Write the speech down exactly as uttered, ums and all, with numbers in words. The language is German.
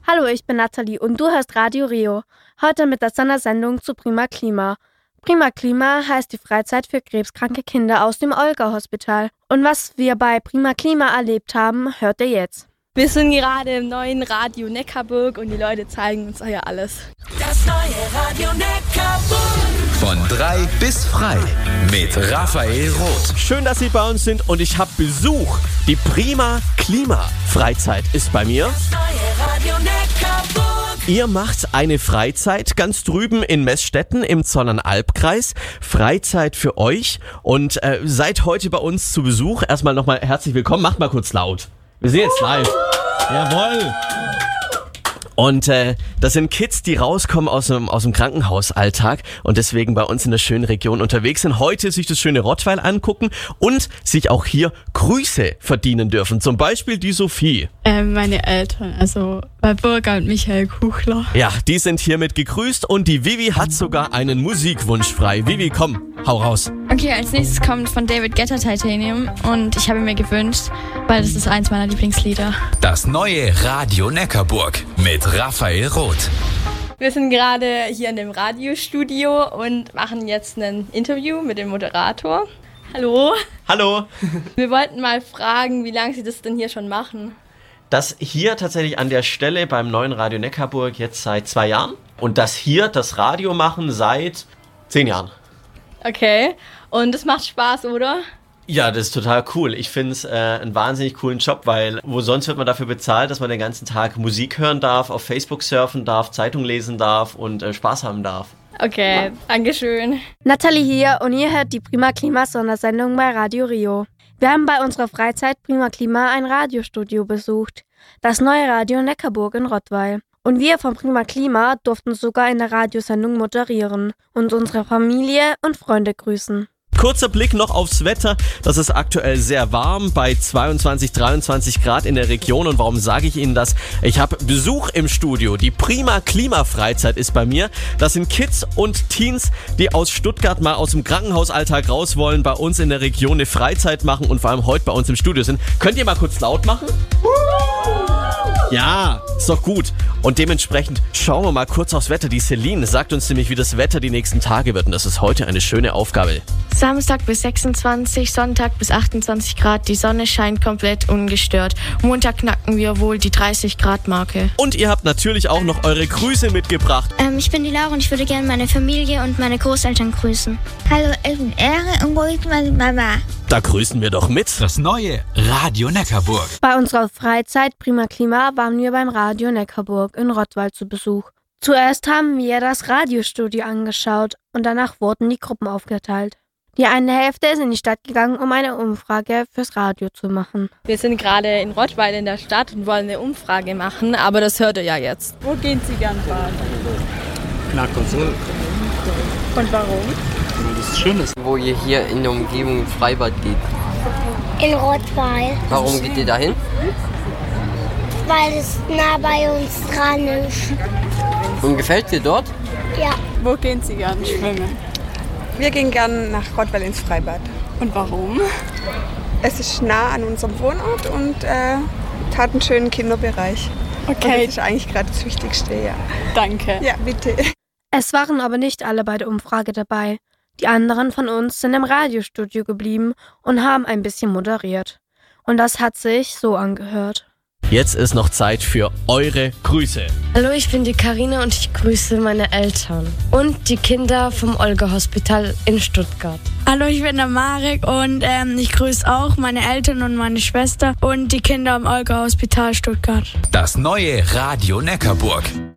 Hallo, ich bin Nathalie und du hörst Radio Rio. Heute mit der Sondersendung zu Prima Klima. Prima Klima heißt die Freizeit für krebskranke Kinder aus dem Olga-Hospital. Und was wir bei Prima Klima erlebt haben, hört ihr jetzt. Wir sind gerade im neuen Radio Neckarburg und die Leute zeigen uns ja alles. Das neue Radio Neckarburg. Von drei bis frei mit Raphael Roth. Schön, dass Sie bei uns sind und ich habe Besuch. Die Prima Klima Freizeit ist bei mir. Das neue Radio Neckarburg. Ihr macht eine Freizeit ganz drüben in Meßstetten im Zollernalbkreis. Freizeit für euch und äh, seid heute bei uns zu Besuch. Erstmal nochmal herzlich willkommen. Macht mal kurz laut. Wir sind jetzt live. Jawohl. Und äh, das sind Kids, die rauskommen aus dem, aus dem Krankenhausalltag und deswegen bei uns in der schönen Region unterwegs sind. Heute sich das schöne Rottweil angucken und sich auch hier Grüße verdienen dürfen. Zum Beispiel die Sophie. Ähm, meine Eltern, also bei Burger und Michael Kuchler. Ja, die sind hiermit gegrüßt und die Vivi hat sogar einen Musikwunsch frei. Vivi, komm, hau raus. Okay, als nächstes kommt von David Guetta Titanium und ich habe mir gewünscht, weil das ist eins meiner Lieblingslieder. Das neue Radio Neckarburg mit Raphael Roth. Wir sind gerade hier in dem Radiostudio und machen jetzt ein Interview mit dem Moderator. Hallo. Hallo. Wir wollten mal fragen, wie lange Sie das denn hier schon machen. Das hier tatsächlich an der Stelle beim neuen Radio Neckarburg jetzt seit zwei Jahren und das hier, das Radio machen seit zehn Jahren. Okay, und es macht Spaß, oder? Ja, das ist total cool. Ich finde es äh, einen wahnsinnig coolen Job, weil wo sonst wird man dafür bezahlt, dass man den ganzen Tag Musik hören darf, auf Facebook surfen darf, Zeitung lesen darf und äh, Spaß haben darf. Okay, Dankeschön. Nathalie hier und ihr hört die Prima Klima Sondersendung bei Radio Rio. Wir haben bei unserer Freizeit Prima Klima ein Radiostudio besucht. Das neue Radio Neckarburg in Rottweil. Und wir von Prima Klima durften sogar in der Radiosendung moderieren und unsere Familie und Freunde grüßen. Kurzer Blick noch aufs Wetter. Das ist aktuell sehr warm, bei zweiundzwanzig, dreiundzwanzig Grad in der Region. Und warum sage ich Ihnen das? Ich habe Besuch im Studio. Die Prima Klima Freizeit ist bei mir. Das sind Kids und Teens, die aus Stuttgart mal aus dem Krankenhausalltag raus wollen, bei uns in der Region eine Freizeit machen und vor allem heute bei uns im Studio sind. Könnt ihr mal kurz laut machen? Ja, ist doch gut. Und dementsprechend schauen wir mal kurz aufs Wetter. Die Celine sagt uns nämlich, wie das Wetter die nächsten Tage wird. Und das ist heute eine schöne Aufgabe. Samstag bis sechsundzwanzig, Sonntag bis achtundzwanzig Grad. Die Sonne scheint komplett ungestört. Montag knacken wir wohl die dreißig Grad Marke. Und ihr habt natürlich auch noch eure Grüße mitgebracht. Ähm, ich bin die Laura und ich würde gerne meine Familie und meine Großeltern grüßen. Hallo, ich bin Ehre und grüße meine Mama. Da grüßen wir doch mit. Das neue Radio Neckarburg. Bei unserer Freizeit Prima Klima waren wir beim Radio Neckarburg in Rottweil zu Besuch. Zuerst haben wir das Radiostudio angeschaut und danach wurden die Gruppen aufgeteilt. Die eine Hälfte ist in die Stadt gegangen, um eine Umfrage fürs Radio zu machen. Wir sind gerade in Rottweil in der Stadt und wollen eine Umfrage machen, aber das hört ihr ja jetzt. Wo gehen Sie gern fahren? Nach Konsol. Und warum? Weil das schön ist. Wo ihr hier in der Umgebung ins Freibad geht. In Rottweil. Warum geht ihr dahin? Weil es nah bei uns dran ist. Und gefällt dir dort? Ja. Wo gehen Sie gern schwimmen? Wir gehen gern nach Rottweil ins Freibad. Und warum? Es ist nah an unserem Wohnort und äh, hat einen schönen Kinderbereich. Okay. Und das ist eigentlich gerade das Wichtigste, ja. Danke. Ja, bitte. Es waren aber nicht alle bei der Umfrage dabei. Die anderen von uns sind im Radiostudio geblieben und haben ein bisschen moderiert. Und das hat sich so angehört. Jetzt ist noch Zeit für eure Grüße. Hallo, ich bin die Karina und ich grüße meine Eltern und die Kinder vom Olga-Hospital in Stuttgart. Hallo, ich bin der Marek und ähm, ich grüße auch meine Eltern und meine Schwester und die Kinder am Olga-Hospital Stuttgart. Das neue Radio Neckarburg.